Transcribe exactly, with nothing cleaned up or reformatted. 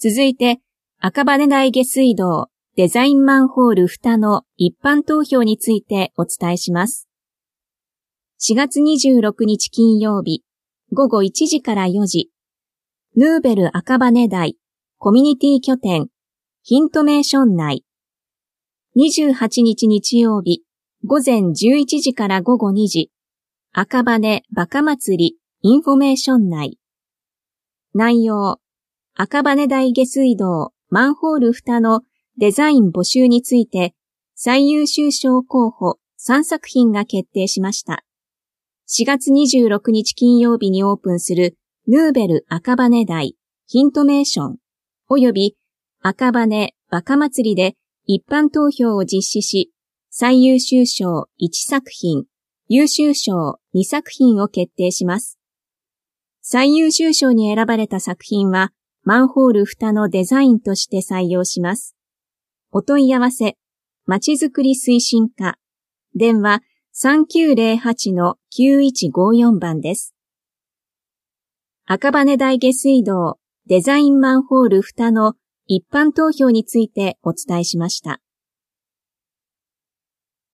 続いて、赤羽台下水道デザインマンホール蓋の一般投票についてお伝えします。しがつにじゅうろくにち金曜日、ごごいちじからよじ、ヌーベル赤羽台コミュニティ拠点ヒントメーション内。にじゅうはちにち日曜日、ごぜんじゅういちじからごごにじ、赤羽バカ祭りインフォメーション内。内容、赤羽台下水道マンホール蓋のデザイン募集について最優秀賞候補さんさく品が決定しました。しがつにじゅうろくにち金曜日にオープンするヌーベル赤羽台ヒントメーションおよび赤羽バカ祭りで一般投票を実施し、最優秀賞いちさく品、優秀賞にさく品を決定します。最優秀賞に選ばれた作品は、マンホール蓋のデザインとして採用します。お問い合わせ、まちづくり推進課、電話 さんきゅうぜろはちのきゅういちごよん 番です。赤羽台下水道デザインマンホール蓋の一般投票についてお伝えしました。